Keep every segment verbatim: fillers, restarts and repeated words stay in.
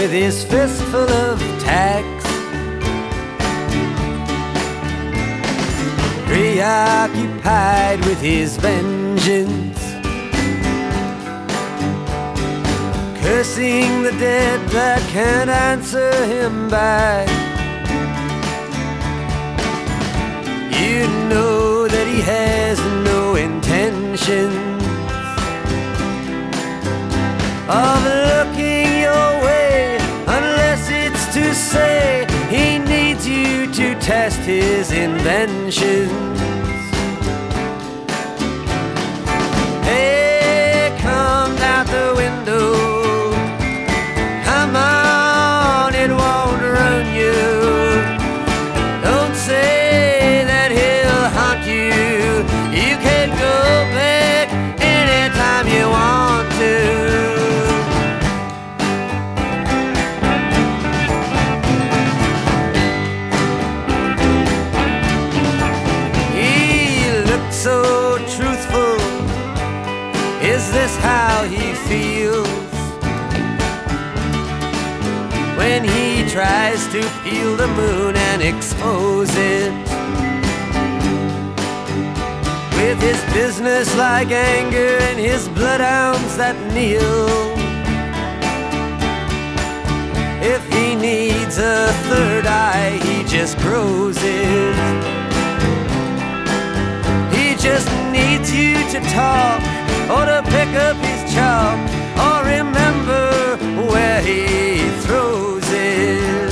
with his fistful of tacks, preoccupied with his vengeance, cursing the dead that can't answer him back. You know that he has no intentions of looking your way, unless it's to say he needs you to test his inventions. Hey, come out the window, come on, it won't ruin you. Don't say that he'll haunt you, you can go back anytime you want to. So truthful, is this how he feels when he tries to peel the moon and expose it with his business-like anger and his bloodhounds that kneel? If he needs a third eye, he just grows it. Just needs you to talk, or to pick up his chalk, or remember where he throws it.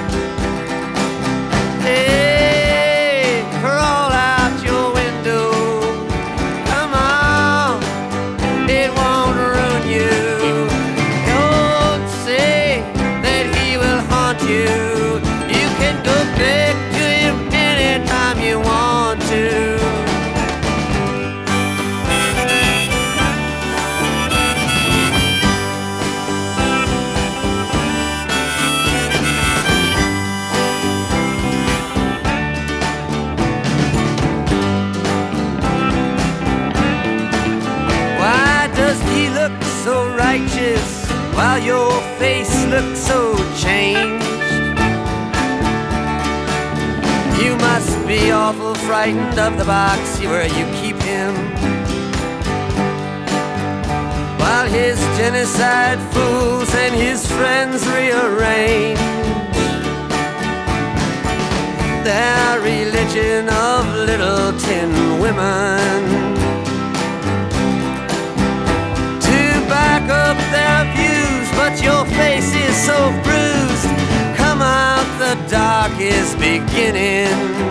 Hey, crawl out your window, come on, it won't ruin you. Don't say that he will haunt you, you can go back to him anytime you want to. So righteous while your face looks so changed. You must be awful frightened of the box where you keep him, while his genocide fools and his friends rearrange their religion of little tin women back up their views, but your face is so bruised. Come out, the dark is beginning.